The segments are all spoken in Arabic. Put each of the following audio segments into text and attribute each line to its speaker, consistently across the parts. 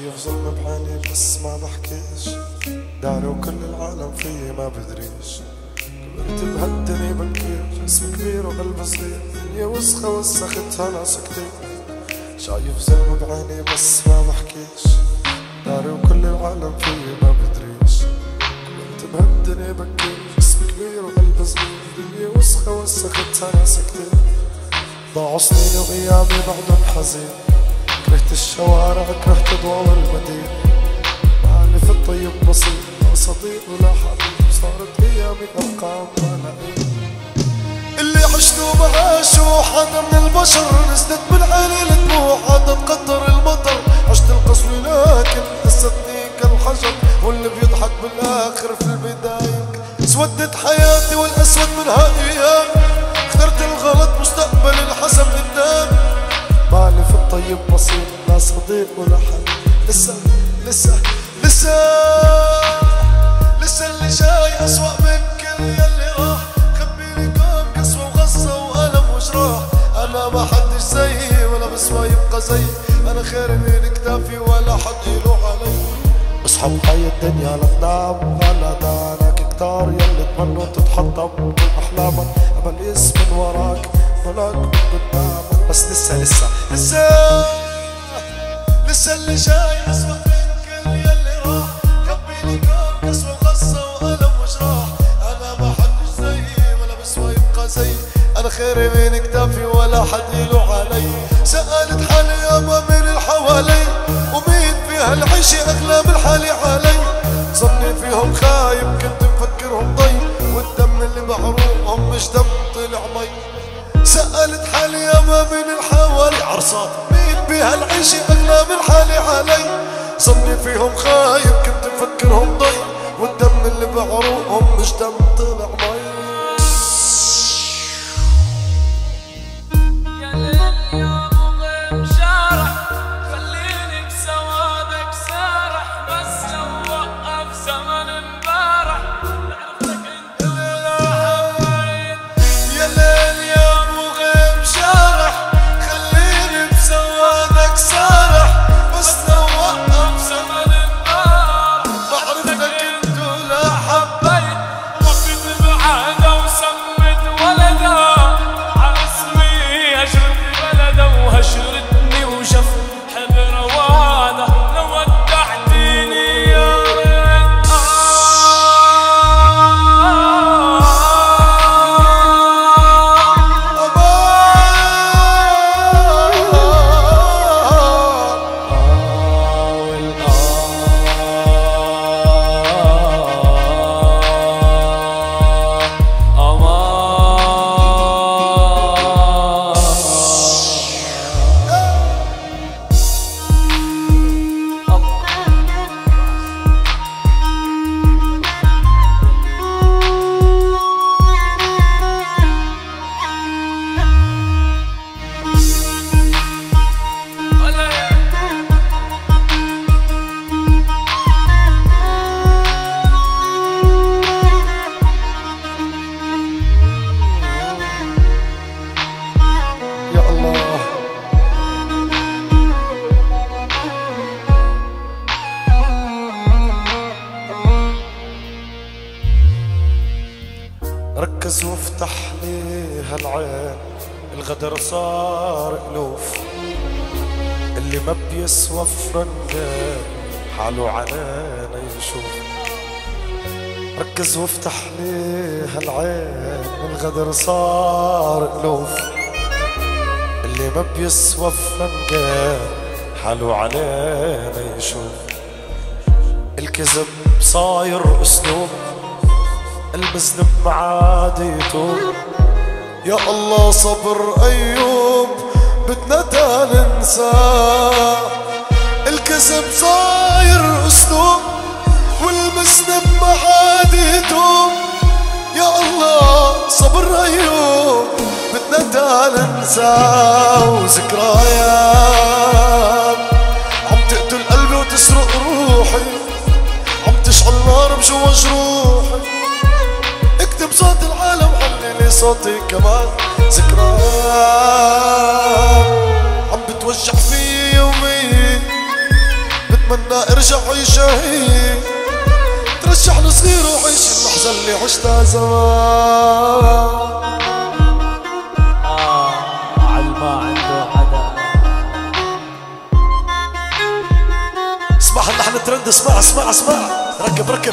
Speaker 1: شايف ظلم بعيني بس ما بحكيش، داري وكل العالم فيي ما بدريش. كبرت بهالدنيا بكير، جسم كبير وقلب صغير، دنيا وسخة وسختها ناس كتير. شايف ظلم بعيني بس ما بحكيش، داري وكل العالم فيي ما بدريش. كبرت بهالدنيا بكير، جسم كبير وقلب صغير، دنيا وسخة وسختها ناس كتير. ضاعوا سنين وغيابي بعدهم حزين، كرهت الشوارع كرهت ضوء المدينة. مالي في الطيب بسيط، لا صديق ولا حبيب، صارت ايامي ارقام ولا عيد. اللي عشته ما عاشوا حدا من البشر، نزلت من عيني الدموع عادت تقطر المطر. عشت القسوة لكن لستني كالحجر، واللي بيضحك بالاخر في البداية. سودت حياتي والاسود منها ايام، اخترت الغلط مستقبل الحزن قدام. مالي في الطيب بسيط، لا صديق ولا حد. لسه اللي جاي أسوأ من كل يلي راح. خبي لي كم قسوة وغصة وألم وجراح. أنا ما حدش زيي ولا بسوى يبقى زيي، أنا خير من كتافي ولا حد يلوح علي. اصحاب هاي الدنيا لا تنام ولا دانك كتار، يلي تمنوا تتحطم كل أحلامك. أمل من وراك ملاك من قدامك، بس لسه اللي جاي أسوأ من كل يلي راح. خبي لي كم قسوة وغصة وألم وجراح. أنا ما حدش زيي ولا بسوى يبقى زيي، أنا خيري من كتافي ولا حد يلوح علي. سألت حالي ياما من الحوالي، ومين في هالعيشة أغلى من حالي علي. ظني فيهم خايب كنت مفكرهم ضي، والدم اللي بحروقهم مش دم طلع مي. سألت حالي ياما من الحوالي عرصات، مين بهالعيشة أغلى من حالي علي. ظني فيهم خايب كنت مفكرهم ضي، والدم اللي بعروقهم مش دم طلع مي. ركز وافتح ليها العين، الغدر صار ألوف. اللي ما بيسوى فرنان حاله عنانا يشوف. ركز وافتح ليها العين، الغدر صار ألوف. اللي ما بيسوى فرنان حاله عنانا يشوف. الكذب صاير أسلوب، المذنب معاديته. يا الله صبر أيوب بدنا تا ننساه. الكذب صاير أسلوب، والمذنب معاديته. يا الله صبر أيوب بدنا تا ننساه. وذكريات عم تقتل قلبي وتسرق روحي، عم تشعل نار بجوا جروحي. اكتب صوت العالم علي صوتي كمان. ذكريات عم بتوجع في يومي، منا ارجع عيشها هي، ترجعني صغير وعيش اللحظة اللي عشتها زمان.
Speaker 2: عالما عنده حدا.
Speaker 1: اسمع اللحن ترند، اسمع اسمع اسمع، ركب ركب.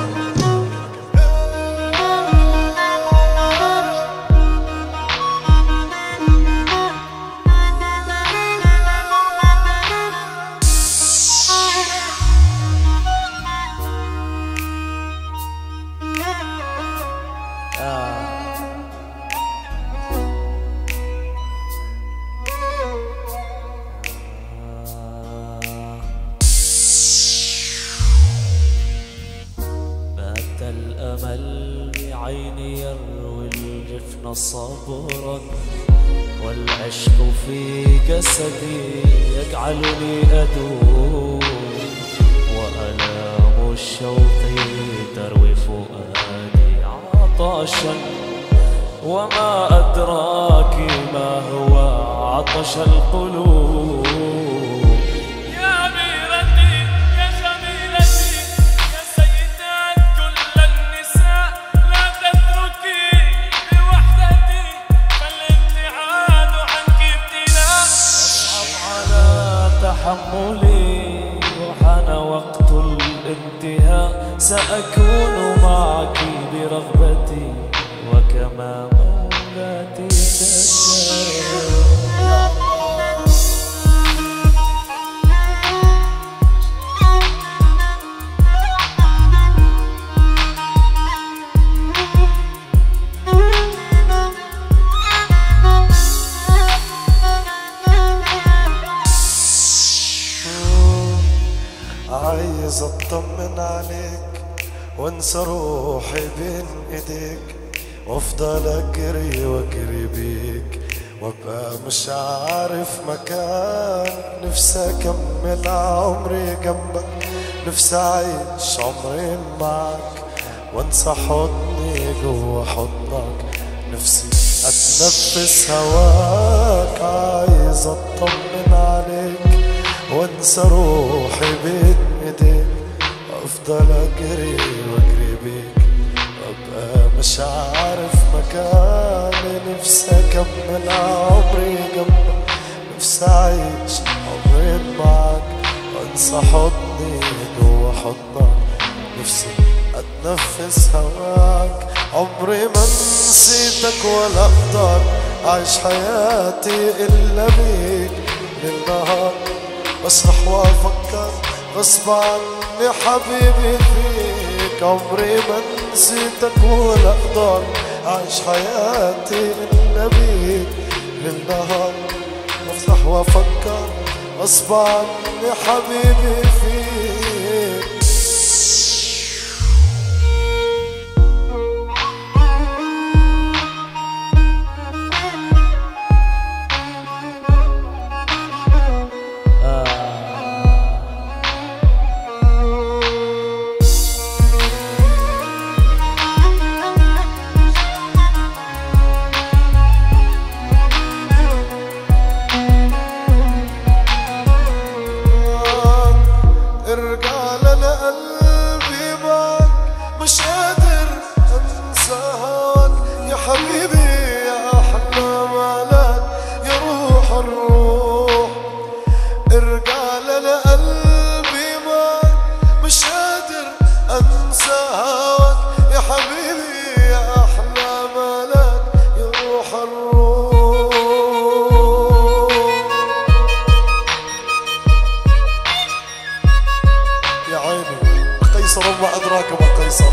Speaker 2: الأمل بعيني يروي الجفن صبرا، والعشق في جسدي يجعلني أدوم، وألام الشوق تروي فؤادي عطشا، وما أدراك ما هو عطش القلوب. تحملي وحان وقت الانتهاء، سأكون معك برغبتي وكما مولاتي تشاء.
Speaker 1: عايز اطمن عليك وانسى روحي بين ايديك، وافضل اجري واجري بيك وابقى مش عارف مكان. نفسي اكمل عمري جنبك، نفسي اعيش عمرين معك وانسى حضني جوا حضنك، نفسي اتنفس هواك. عايز اطمن عليك وانسى روحي بين ايديك، افضل اجري واجري بيك وابقى مش عارف مكاني. نفسي اكمل عمري جنبك، نفسي اعيش عمرين معك وانسى حضني جوا حضنك، نفسي اتنفس هواك. عمري ما نسيتك ولا اقدر اعيش حياتي الا بيك. للنهار بسرح وافكر غصب عني حبيبي فيك. عمري ما نسيتك ولا اقدر اعيش حياتي الا بيك. للنهار بسرح وافكر غصب عني حبيبي فيك. حبيبي يا أحلى ملاك يا روح الروح، ارجع لقلبي معك مش قادر أنسى هواك يا حبيبي يا أحلى ملاك يا روح الروح. يا عيني قيصر وما أدراك ما قيصر.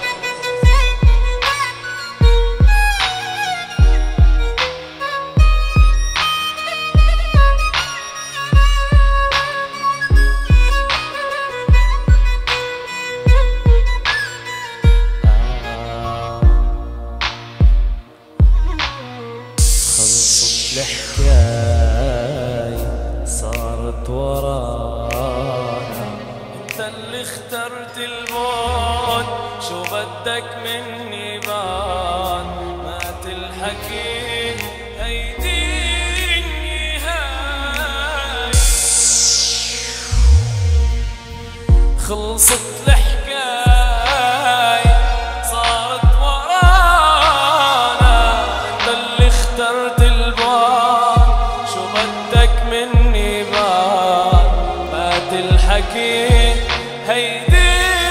Speaker 2: الحكاية صارت ورانا، انت اللي اخترت الموت، شو بدك مني بعد ما تلحكي هيدي النهاية. خلصت الحكاية صارت ورانا، انت اللي اخترت البار شو بدك مني بعد، مات الحكي هيدي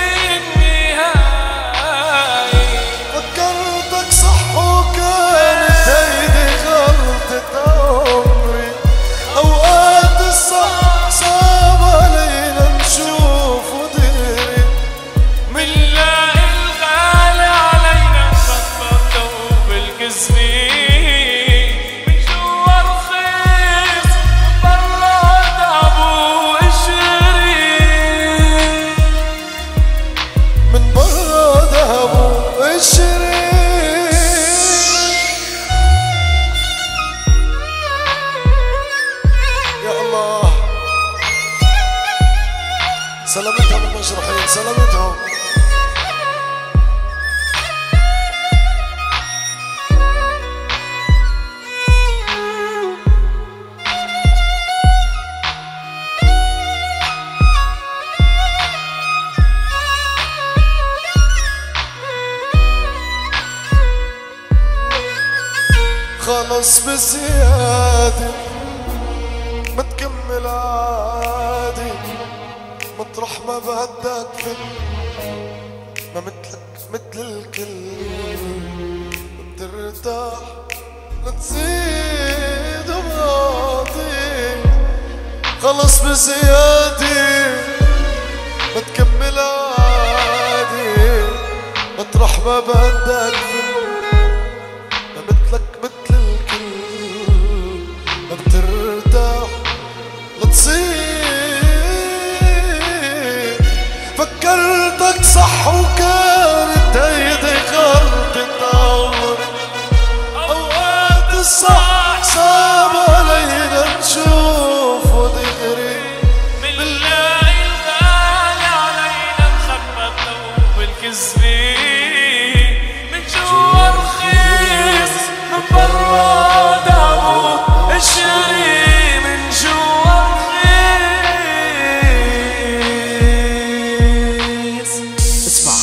Speaker 2: النهاية.
Speaker 1: فكرتك صح وكانت هيدي غلطة عمري، اوقات الصح صعب علينا نشوف وديري،
Speaker 2: منلاقي الغالي علينا نخبر دوب الكذبين، من جوا رخيص برا ابو قشري،
Speaker 1: من برا ذهب وقشري. يا الله سلامتهم المجروحين، سلامتهم. خلص بزيادة ما تكمل عادي، مطرح ما بدك فت ما مثلك مثل الكل، بترتاح لتزيد ماضي. خلص بزيادة ما تكمل عادي، مطرح ما بدك فت ما مثلك مثل الكل، ما بترتاح لتصير. فكرتك صح وكانت هيدي غلطة عمري، اوقات الصح صعب علينا نشوف ودغري،
Speaker 2: منلاقي الغالي علينا نخبر دوب الكذبين، من جوا رخيص من برا دابو قشري، من جوا رخيص. اسمع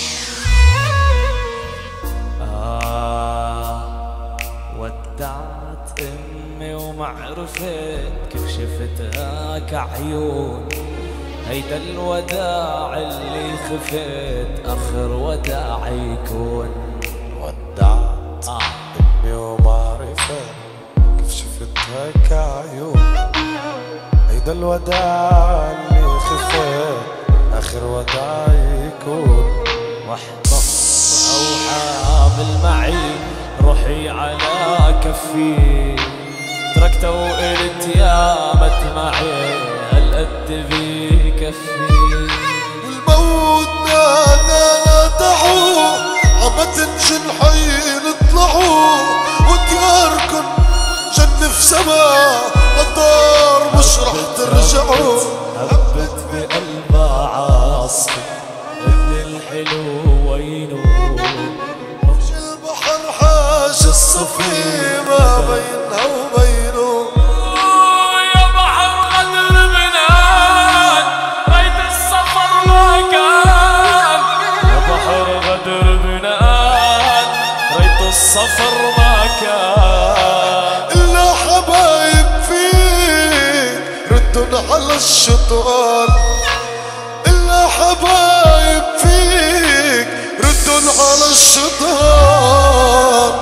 Speaker 2: ودعت امي وما عرفت كيف شفتها كعيون، هيدا الوداع اللي خفت اخر وداع يكون.
Speaker 1: ودعت امي وما عرفت كيف شفتها كعيون، هيدا الوداع اللي خفت اخر وداع يكون.
Speaker 2: واحضر اوحى بالمعي روحي على كفي، تركته وقلت يا مت معي هالقد بكفي.
Speaker 1: والموت نادانا دعوه عمتن جنحين اطلعوا، ودياركن جنة في سما للدار مش رح ترجعوا.
Speaker 2: هبت بقلبها عاصفة ابن الحلو وينه،
Speaker 1: موج البحر حاج الصفي ما بينها وبينه.
Speaker 2: يا بحر غدر بنان ريت السفر ما كان، يا بحر غدر بنان ريت السفر ما كان.
Speaker 1: إلا حبايب فيك ردن على الشطار، إلا حبايب فيك ردن على الشطار.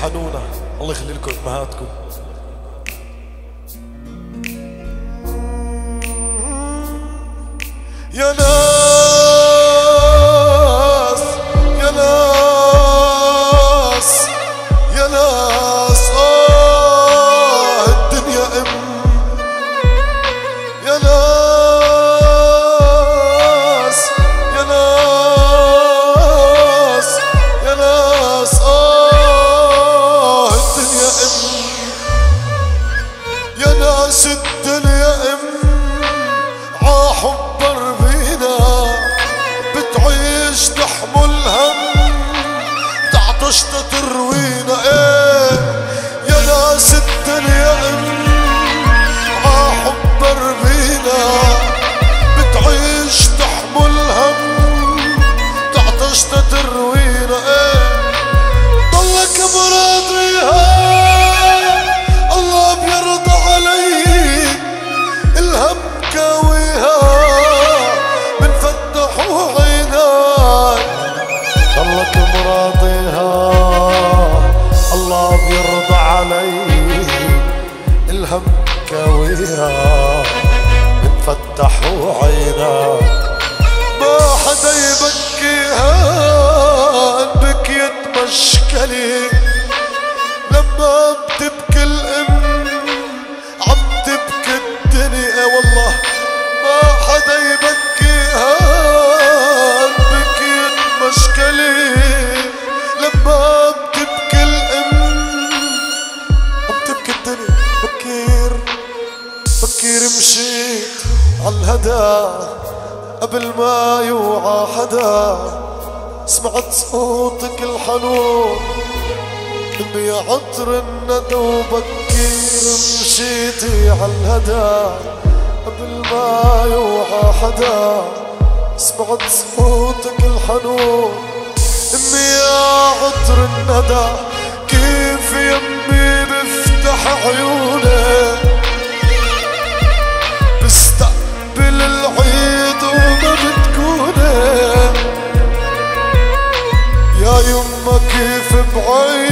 Speaker 1: الحنونة، الله يخلي لكم امهاتكم. يا ناس يا ناس يا ناس الدنيا يا ناس يا ناس يا ناس الدنيا يا ناس الدنيا عاحب بينا بتعيش تحمل هم تعطش تروينا يا ناس الدنيا عاحب بينا بتعيش تحمل هم تعطش تروينا ضلك براضيها الله بيرضى عليك الهم كاويها بنفتحوا عيناك ضلك مراضيها الله بيرضى عليك الهم كاويها بنفتحوا عيناك ما حدا يبكيها بكيت مشكلي لما بتبكي الام عم تبكي الدنيا والله ما حدا يبكيها بكيت مشكلي لما بتبكي الام عم تبكي الدنيا بكير مشيت عالهدى قبل ما يوعى حدا سمعت صوتك الحنون يا عطر الندى وبكير مشيتي عالهدى قبل ما يوعى حدا سمعت صوتك الحنون امي يا عطر الندى كيف يمي بفتح عيوني بستقبل العيد وما بتكوني يا يما كيف بعيد